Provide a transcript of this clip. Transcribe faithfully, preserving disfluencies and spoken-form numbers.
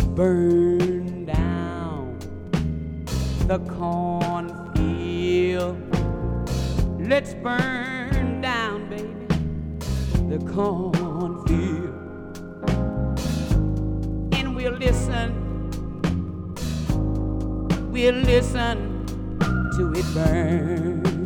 burn down the cornfield. Let's burn down, baby, the cornfield. And we'll listen, we'll listen to it burn.